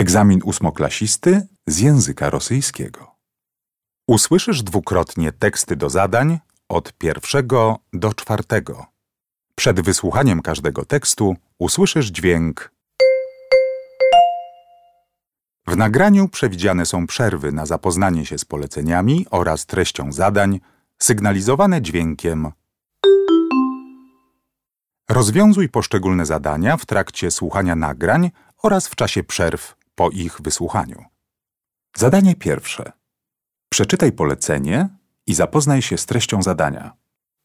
Egzamin ósmoklasisty z języka rosyjskiego. Usłyszysz dwukrotnie teksty do zadań od 1 do 4. Przed wysłuchaniem każdego tekstu usłyszysz dźwięk. W nagraniu przewidziane są przerwy na zapoznanie się z poleceniami oraz treścią zadań, sygnalizowane dźwiękiem. Rozwiązuj poszczególne zadania w trakcie słuchania nagrań oraz w czasie przerw po ich wysłuchaniu. Zadanie pierwsze. Przeczytaj polecenie i zapoznaj się z treścią zadania.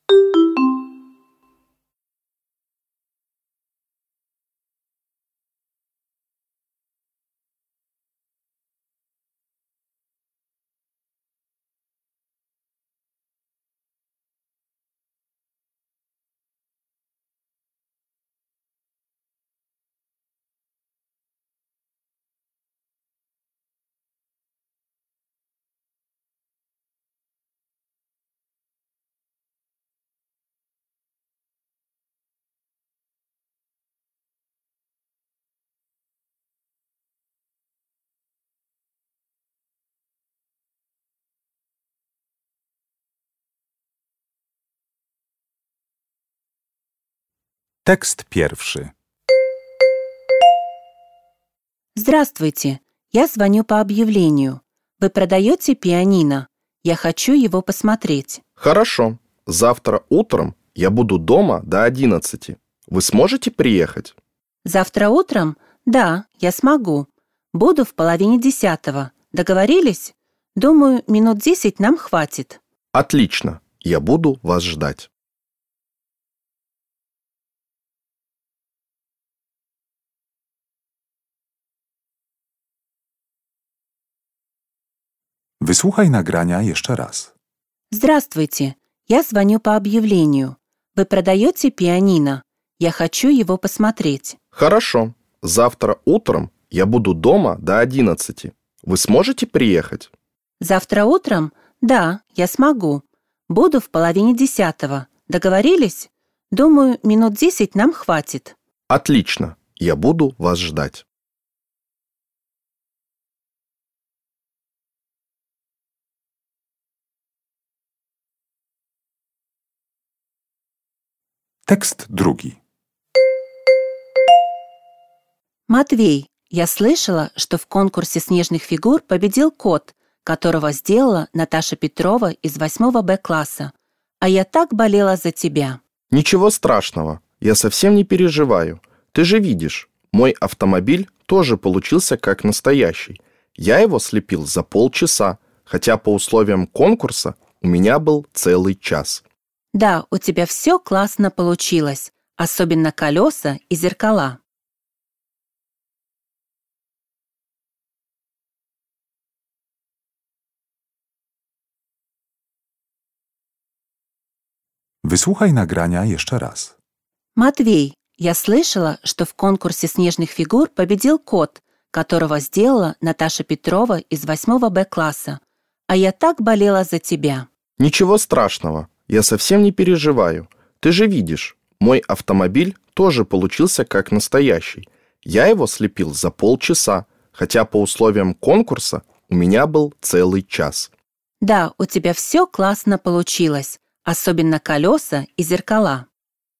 Tekst pierwszy. Здравствуйте, я звоню по объявлению. Вы продаете пианино? Я хочу его посмотреть. Хорошо. Завтра утром я буду дома до 11. Вы сможете приехать? Завтра утром? Да, я смогу. Буду в 9:30. Договорились? Думаю, минут 10 нам хватит. Отлично. Я буду вас ждать. Wysłuchaj nagrania jeszcze raz. Здравствуйте, я звоню по объявлению. Вы продаете пианино? Я хочу его посмотреть. Хорошо. Завтра утром я буду дома до 11. Вы сможете приехать? Завтра утром? Да, я смогу. Буду в 9:30. Договорились? Думаю, минут 10 нам хватит. Отлично. Я буду вас ждать. Tekst drugi. Матвей, я слышала, что в конкурсе снежных фигур победил кот, которого сделала Наташа Петрова из 8 Б класса. А я так болела за тебя. Ничего страшного. Я совсем не переживаю. Ты же видишь, мой автомобиль тоже получился как настоящий. Я его слепил за полчаса, хотя по условиям конкурса у меня был целый час. Да, у тебя все классно получилось, особенно колеса и зеркала. Wysłuchaj nagrania jeszcze raz. Матвей, я слышала, что в конкурсе снежных фигур победил кот, которого сделала Наташа Петрова из 8 Б класса. А я так болела за тебя. Ничего страшного. Я совсем не переживаю. Ты же видишь, мой автомобиль тоже получился как настоящий. Я его слепил за полчаса, хотя по условиям конкурса у меня был целый час. Да, у тебя все классно получилось, особенно колеса и зеркала.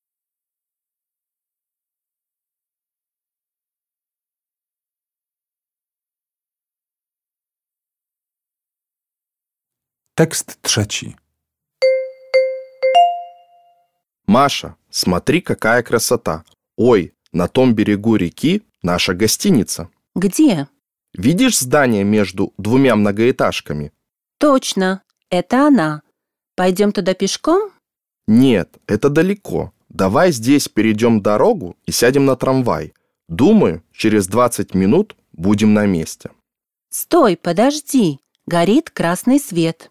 Tekst trzeci. Маша, смотри, какая красота. Ой, на том берегу реки наша гостиница. Где? Видишь здание между двумя многоэтажками? Точно, это она. Пойдем туда пешком? Нет, это далеко. Давай здесь перейдем дорогу и сядем на трамвай. Думаю, через 20 минут будем на месте. Стой, подожди. Горит красный свет.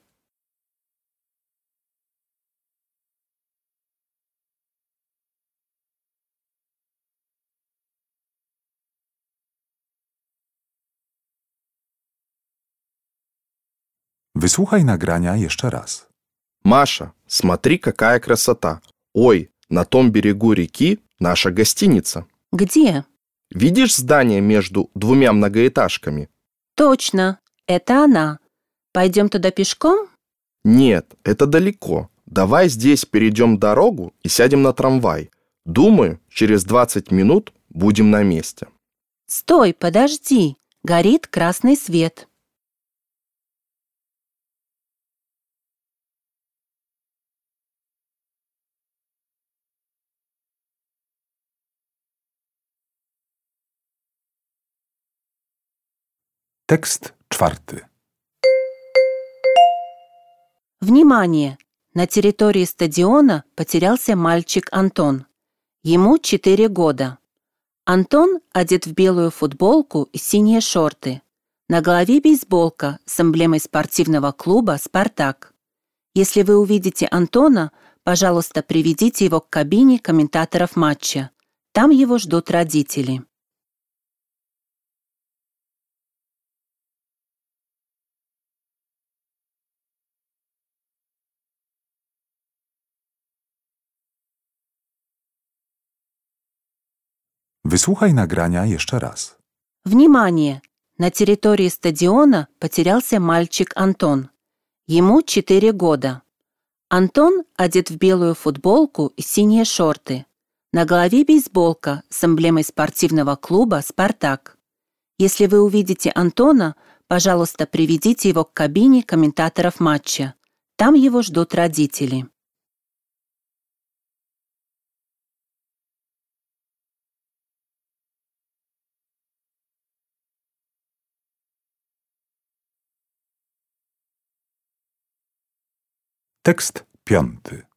Wysłuchaj nagrania jeszcze raz. Маша, смотри, какая красота. Ой, на том берегу реки наша гостиница. Где? Видишь здание между двумя многоэтажками? Точно, это она. Пойдем туда пешком? Нет, это далеко. Давай здесь перейдем дорогу и сядем на трамвай. Думаю, через 20 минут будем на месте. Стой, подожди. Горит красный свет. Tekst czwarty. Внимание! На территории стадиона потерялся мальчик Антон. Ему 4 года. Антон одет в белую футболку и синие шорты. На голове бейсболка с эмблемой спортивного клуба «Спартак». Если вы увидите Антона, пожалуйста, приведите его к кабине комментаторов матча. Там его ждут родители. Wysłuchaj nagrania jeszcze raz. Внимание! На территории стадиона потерялся мальчик Антон. Ему 4 года. Антон одет в белую футболку и синие шорты. На голове бейсболка с эмблемой спортивного клуба «Спартак». Если вы увидите Антона, пожалуйста, приведите его к кабине комментаторов матча. Там его ждут родители. Tekst piąty.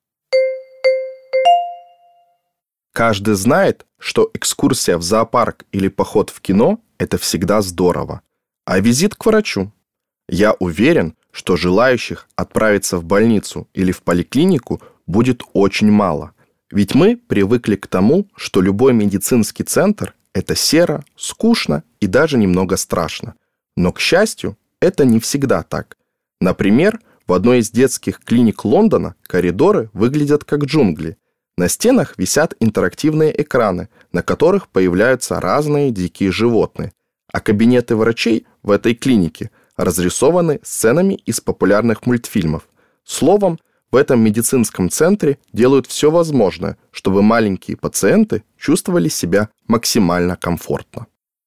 Каждый знает, что экскурсия в зоопарк или поход в кино – это всегда здорово. А визит к врачу? Я уверен, что желающих отправиться в больницу или в поликлинику будет очень мало. Ведь мы привыкли к тому, что любой медицинский центр – это серо, скучно и даже немного страшно. Но, к счастью, это не всегда так. Например, в одной из детских клиник Лондона коридоры выглядят как джунгли. На стенах висят интерактивные экраны, на которых появляются разные дикие животные. А кабинеты врачей в этой клинике разрисованы сценами из популярных мультфильмов. Словом, в этом медицинском центре делают все возможное, чтобы маленькие пациенты чувствовали себя максимально комфортно.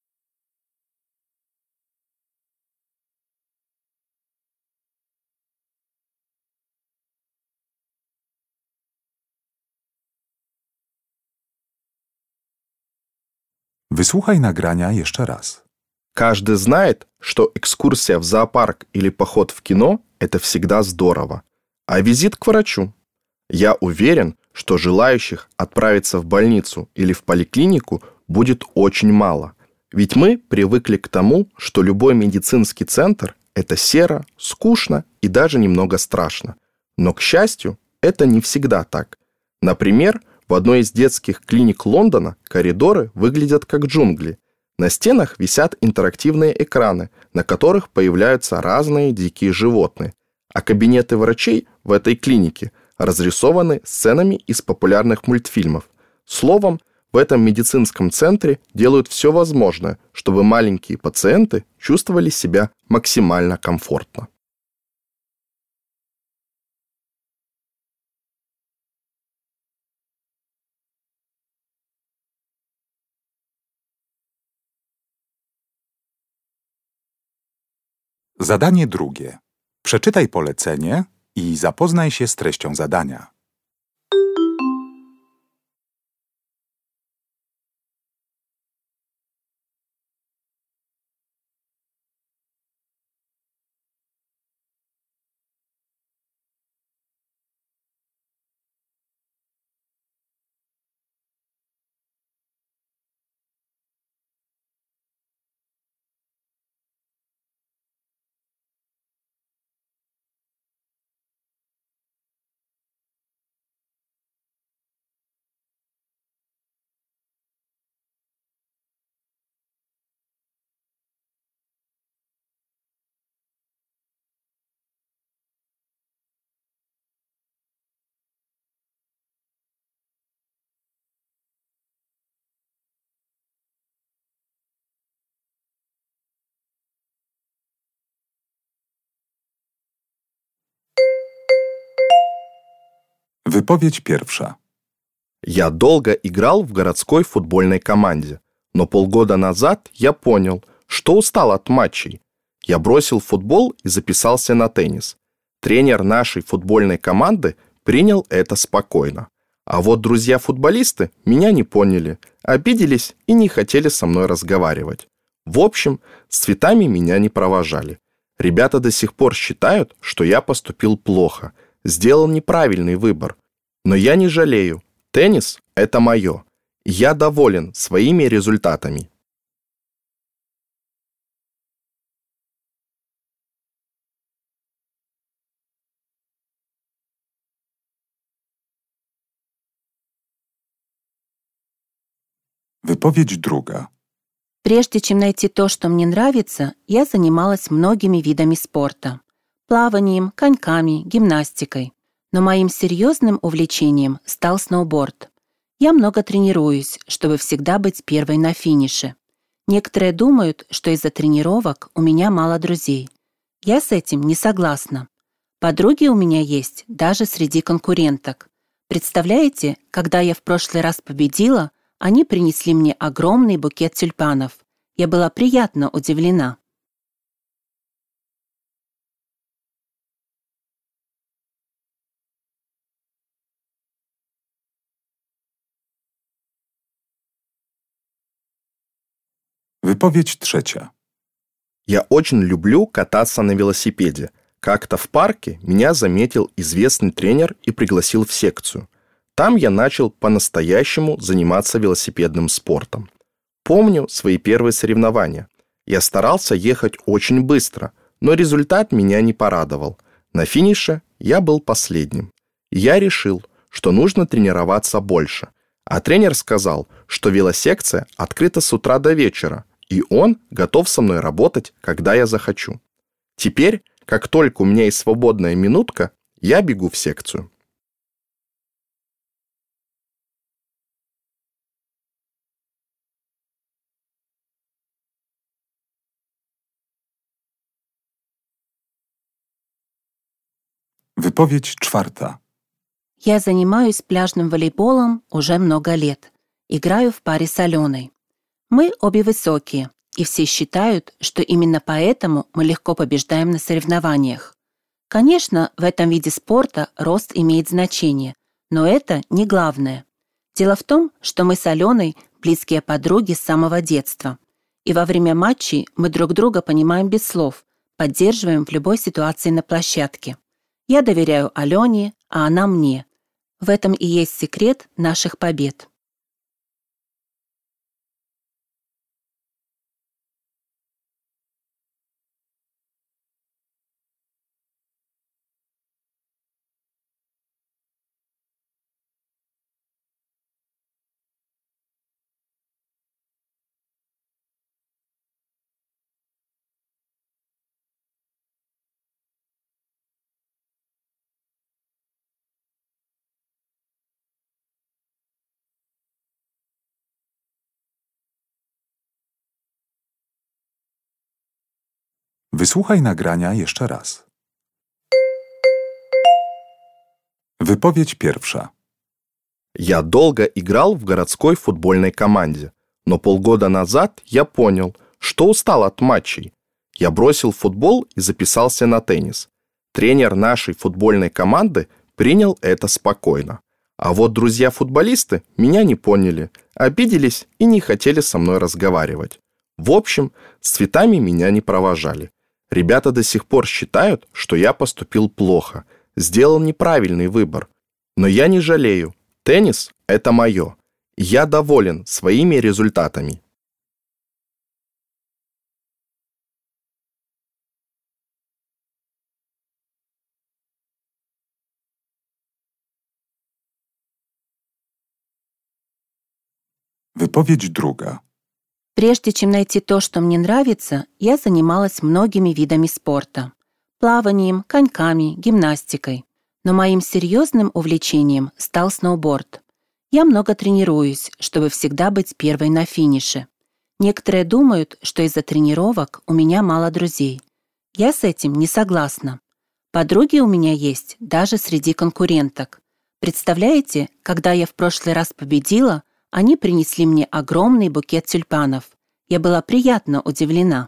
Wysłuchaj nagrania jeszcze raz. Каждый знает, что экскурсия в зоопарк или поход в кино – это всегда здорово. А визит к врачу? Я уверен, что желающих отправиться в больницу или в поликлинику будет очень мало. Ведь мы привыкли к тому, что любой медицинский центр – это серо, скучно и даже немного страшно. Но, к счастью, это не всегда так. Например, в одной из детских клиник Лондона коридоры выглядят как джунгли. На стенах висят интерактивные экраны, на которых появляются разные дикие животные. А кабинеты врачей в этой клинике разрисованы сценами из популярных мультфильмов. Словом, в этом медицинском центре делают все возможное, чтобы маленькие пациенты чувствовали себя максимально комфортно. Zadanie drugie. Przeczytaj polecenie i zapoznaj się z treścią zadania. Wypowiedź pierwsza. Я долго играл в городской футбольной команде, но полгода назад я понял, что устал от матчей. Я бросил футбол и записался на теннис. Тренер нашей футбольной команды принял это спокойно. А вот друзья-футболисты меня не поняли, обиделись и не хотели со мной разговаривать. В общем, с цветами меня не провожали. Ребята до сих пор считают, что я поступил плохо, сделал неправильный выбор. Но я не жалею. Теннис – это мое. Я доволен своими результатами. Wypowiedź druga. Прежде чем найти то, что мне нравится, я занималась многими видами спорта. Плаванием, коньками, гимнастикой. Но моим серьезным увлечением стал сноуборд. Я много тренируюсь, чтобы всегда быть первой на финише. Некоторые думают, что из-за тренировок у меня мало друзей. Я с этим не согласна. Подруги у меня есть даже среди конкуренток. Представляете, когда я в прошлый раз победила, они принесли мне огромный букет тюльпанов. Я была приятно удивлена. Wypowiedź trzecia. Я очень люблю кататься на велосипеде. Как-то в парке меня заметил известный тренер и пригласил в секцию. Там я начал по-настоящему заниматься велосипедным спортом. Помню свои первые соревнования. Я старался ехать очень быстро, но результат меня не порадовал. На финише я был последним. Я решил, что нужно тренироваться больше. А тренер сказал, что велосекция открыта с утра до вечера, и он готов со мной работать, когда я захочу. Теперь, как только у меня есть свободная минутка, я бегу в секцию. Wypowiedź czwarta. Я занимаюсь пляжным волейболом уже много лет. Играю в паре с Аленой. Мы обе высокие, и все считают, что именно поэтому мы легко побеждаем на соревнованиях. Конечно, в этом виде спорта рост имеет значение, но это не главное. Дело в том, что мы с Аленой близкие подруги с самого детства. И во время матчей мы друг друга понимаем без слов, поддерживаем в любой ситуации на площадке. Я доверяю Алене, а она мне. В этом и есть секрет наших побед. Wysłuchaj nagrania jeszcze raz. Wypowiedź pierwsza. Я долго играл в городской футбольной команде, но полгода назад я понял, что устал от матчей. Я бросил футбол и записался на теннис. Тренер нашей футбольной команды принял это спокойно. А вот друзья-футболисты меня не поняли, обиделись и не хотели со мной разговаривать. В общем, с цветами меня не провожали. Ребята до сих пор считают, что я поступил плохо, сделал неправильный выбор. Но я не жалею. Теннис – это мое. Я доволен своими результатами. Wypowiedź druga. Прежде чем найти то, что мне нравится, я занималась многими видами спорта. Плаванием, коньками, гимнастикой. Но моим серьезным увлечением стал сноуборд. Я много тренируюсь, чтобы всегда быть первой на финише. Некоторые думают, что из-за тренировок у меня мало друзей. Я с этим не согласна. Подруги у меня есть даже среди конкуренток. Представляете, когда я в прошлый раз победила, они принесли мне огромный букет тюльпанов. Я была приятно удивлена.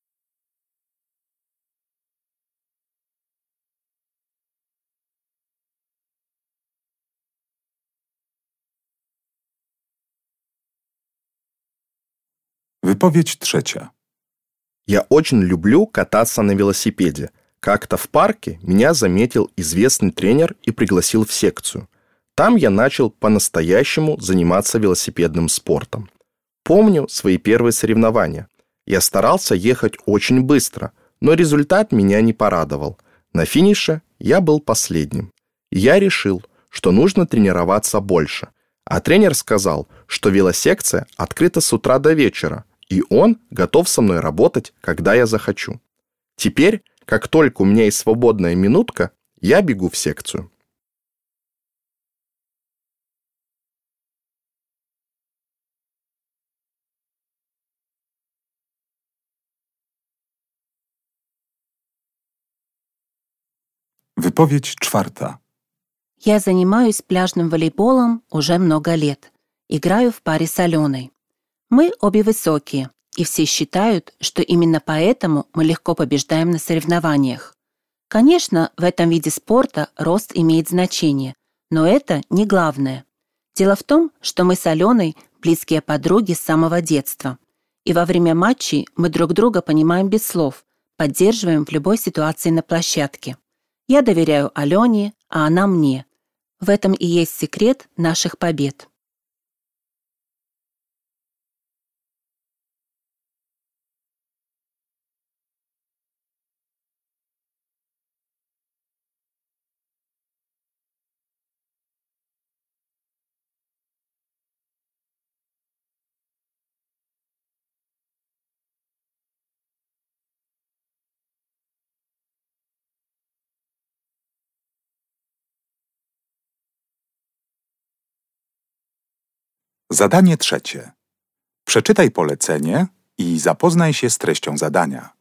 Wypowiedź trzecia. Я очень люблю кататься на велосипеде. Как-то в парке меня заметил известный тренер и пригласил в секцию. Там я начал по-настоящему заниматься велосипедным спортом. Помню свои первые соревнования. Я старался ехать очень быстро, но результат меня не порадовал. На финише я был последним. Я решил, что нужно тренироваться больше. А тренер сказал, что велосекция открыта с утра до вечера, и он готов со мной работать, когда я захочу. Теперь, как только у меня есть свободная минутка, я бегу в секцию. Wypowiedź czwarta. Я занимаюсь пляжным волейболом уже много лет. Играю в паре с Аленой. Мы обе высокие, и все считают, что именно поэтому мы легко побеждаем на соревнованиях. Конечно, в этом виде спорта рост имеет значение, но это не главное. Дело в том, что мы с Аленой близкие подруги с самого детства. И во время матчей мы друг друга понимаем без слов, поддерживаем в любой ситуации на площадке. Я доверяю Алене, а она мне. В этом и есть секрет наших побед. Zadanie trzecie. Przeczytaj polecenie i zapoznaj się z treścią zadania.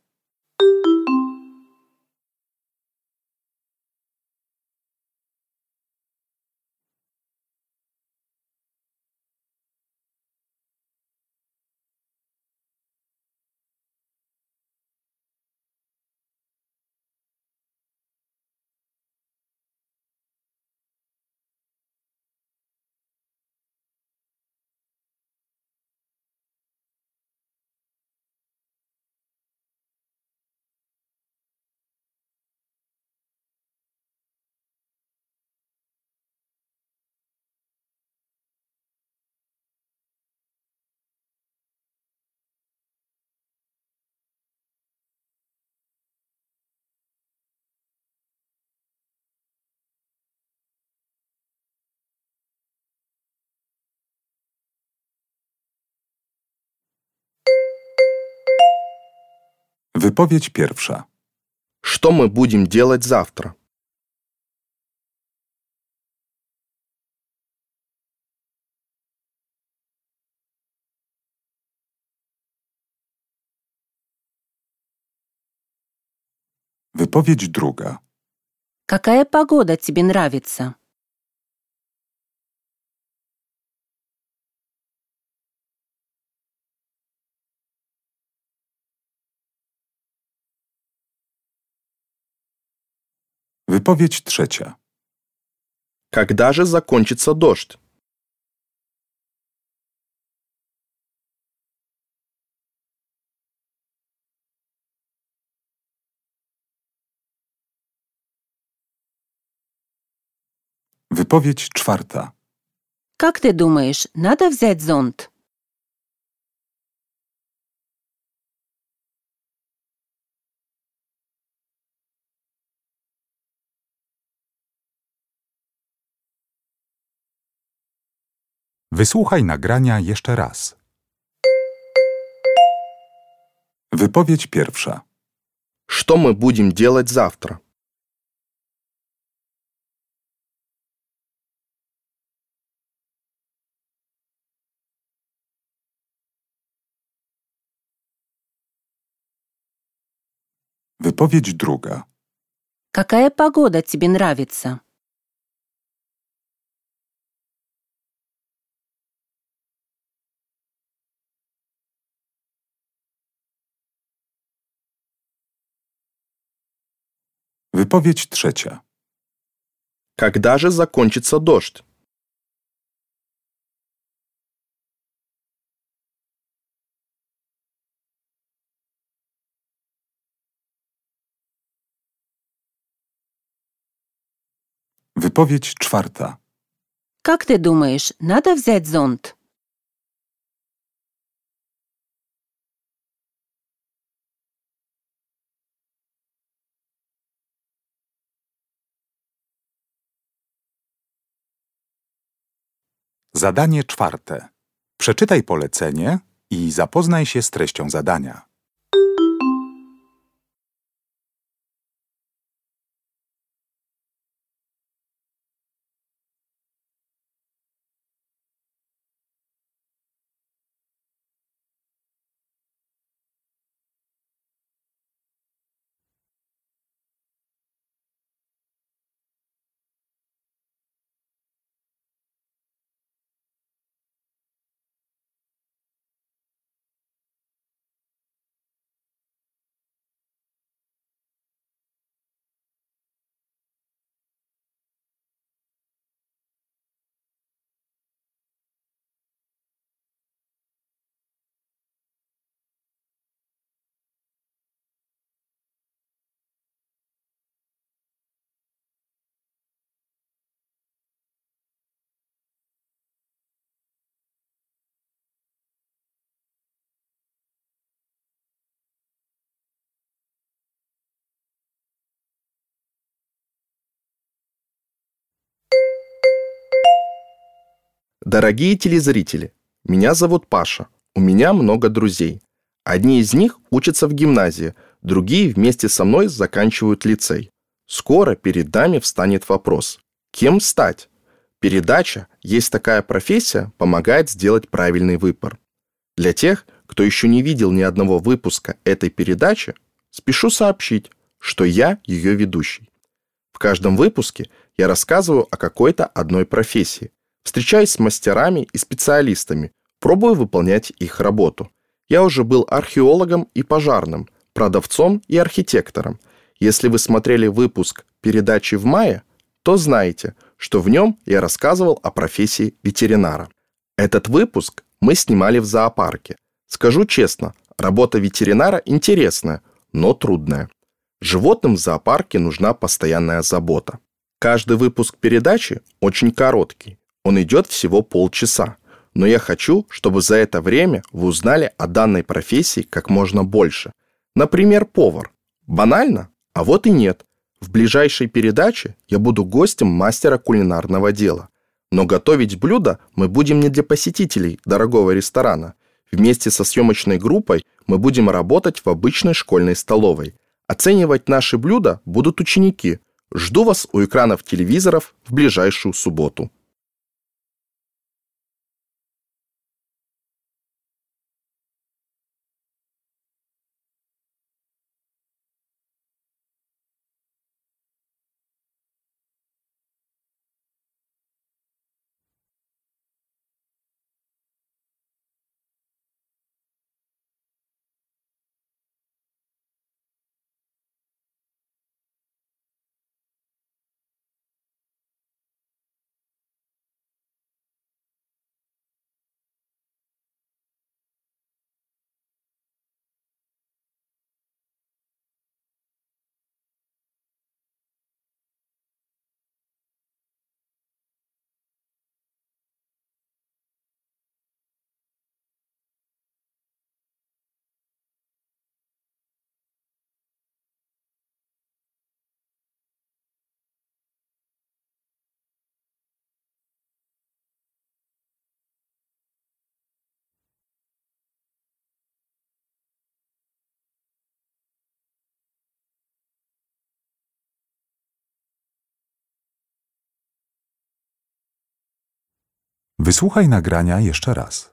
Wypowiedź pierwsza. Что мы будем делать завтра? Wypowiedź druga. Какая погода тебе нравится? Wypowiedź trzecia. Когда же закончится дождь? Wypowiedź czwarta. Как ты думаешь, надо взять зонт? Wysłuchaj nagrania jeszcze raz. Wypowiedź pierwsza. Что мы будем делать завтра? Wypowiedź druga. Какая погода тебе нравится? Wypowiedź trzecia. Когда же закончится дождь? Wypowiedź czwarta. Как ты думаешь, надо взять зонт? Zadanie czwarte. Przeczytaj polecenie i zapoznaj się z treścią zadania. Дорогие телезрители, меня зовут Паша. У меня много друзей. Одни из них учатся в гимназии, другие вместе со мной заканчивают лицей. Скоро перед нами встанет вопрос: кем стать? Передача «Есть такая профессия» помогает сделать правильный выбор. Для тех, кто еще не видел ни одного выпуска этой передачи, спешу сообщить, что я ее ведущий. В каждом выпуске я рассказываю о какой-то одной профессии, встречаюсь с мастерами и специалистами, пробую выполнять их работу. Я уже был археологом и пожарным, продавцом и архитектором. Если вы смотрели выпуск передачи в мае, то знаете, что в нем я рассказывал о профессии ветеринара. Этот выпуск мы снимали в зоопарке. Скажу честно, работа ветеринара интересная, но трудная. Животным в зоопарке нужна постоянная забота. Каждый выпуск передачи очень короткий. Он идет всего полчаса. Но я хочу, чтобы за это время вы узнали о данной профессии как можно больше. Например, повар. Банально? А вот и нет. В ближайшей передаче я буду гостем мастера кулинарного дела. Но готовить блюда мы будем не для посетителей дорогого ресторана. Вместе со съемочной группой мы будем работать в обычной школьной столовой. Оценивать наши блюда будут ученики. Жду вас у экранов телевизоров в ближайшую субботу. Wysłuchaj nagrania jeszcze raz.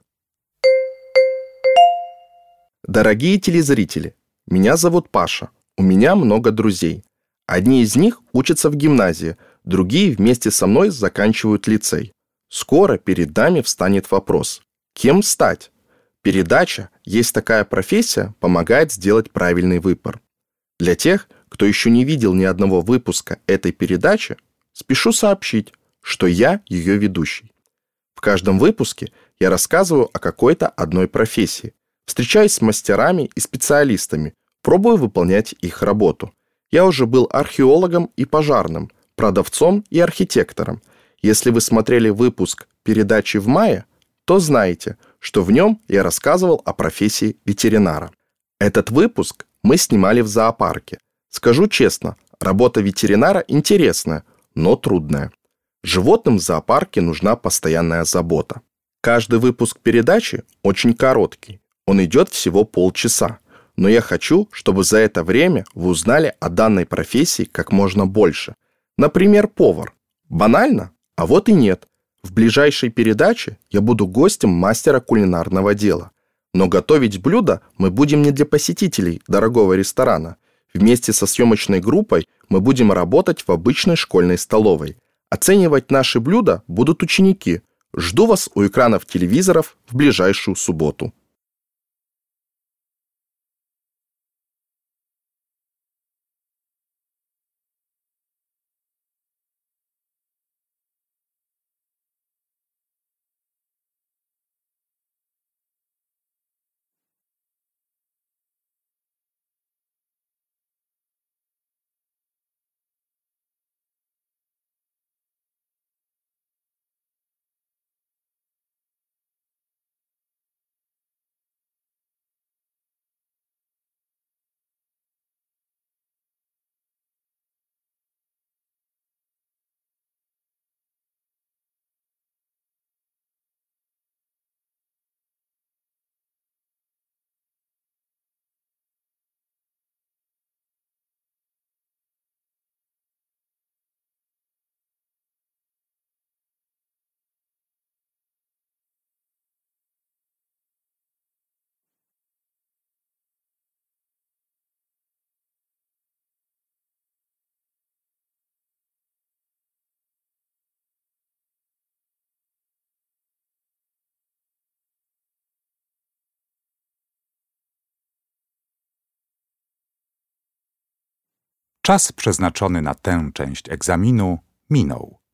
Дорогие телезрители, меня зовут Паша. У меня много друзей. Одни из них учатся в гимназии, другие вместе со мной заканчивают лицей. Скоро перед нами встанет вопрос: кем стать? Передача «Есть такая профессия» помогает сделать правильный выбор. Для тех, кто еще не видел ни одного выпуска этой передачи, спешу сообщить, что я ее ведущий. В каждом выпуске я рассказываю о какой-то одной профессии, встречаюсь с мастерами и специалистами, пробую выполнять их работу. Я уже был археологом и пожарным, продавцом и архитектором. Если вы смотрели выпуск передачи в мае, то знаете, что в нем я рассказывал о профессии ветеринара. Этот выпуск мы снимали в зоопарке. Скажу честно, работа ветеринара интересная, но трудная. Животным в зоопарке нужна постоянная забота. Каждый выпуск передачи очень короткий. Он идет всего полчаса. Но я хочу, чтобы за это время вы узнали о данной профессии как можно больше. Например, повар. Банально? А вот и нет. В ближайшей передаче я буду гостем мастера кулинарного дела. Но готовить блюда мы будем не для посетителей дорогого ресторана. Вместе со съемочной группой мы будем работать в обычной школьной столовой. Оценивать наши блюда будут ученики. Жду вас у экранов телевизоров в ближайшую субботу. Czas przeznaczony na tę część egzaminu minął.